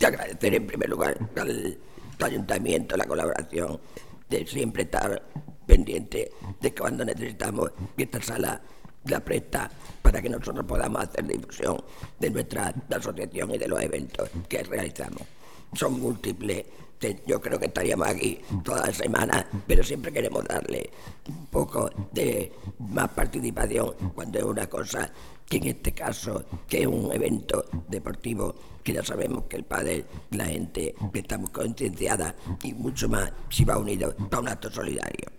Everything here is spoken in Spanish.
te agradecer en primer lugar al ayuntamiento la colaboración de siempre estar pendiente de que cuando necesitamos que esta sala la presta para que nosotros podamos hacer difusión de nuestra asociación y de los eventos que realizamos. Son múltiples. Yo creo que estaríamos aquí toda la semana, pero siempre queremos darle un poco de más participación cuando es una cosa que en este caso, que es un evento deportivo, que ya sabemos que el pádel, la gente que está muy concienciada y mucho más si va unido a un acto solidario.